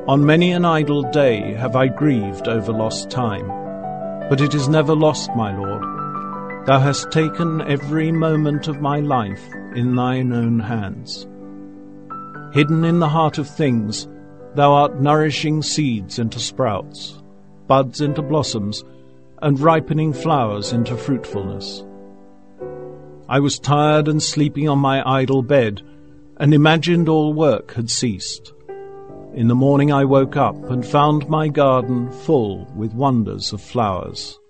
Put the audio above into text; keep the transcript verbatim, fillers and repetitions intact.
On many an idle day have I grieved over lost time, but it is never lost, my Lord. Thou hast taken every moment of my life in thine own hands. Hidden in the heart of things, thou art nourishing seeds into sprouts, buds into blossoms, and ripening flowers into fruitfulness. I was tired and sleeping on my idle bed, and imagined all work had ceased. In the morning I woke up and found my garden full with wonders of flowers.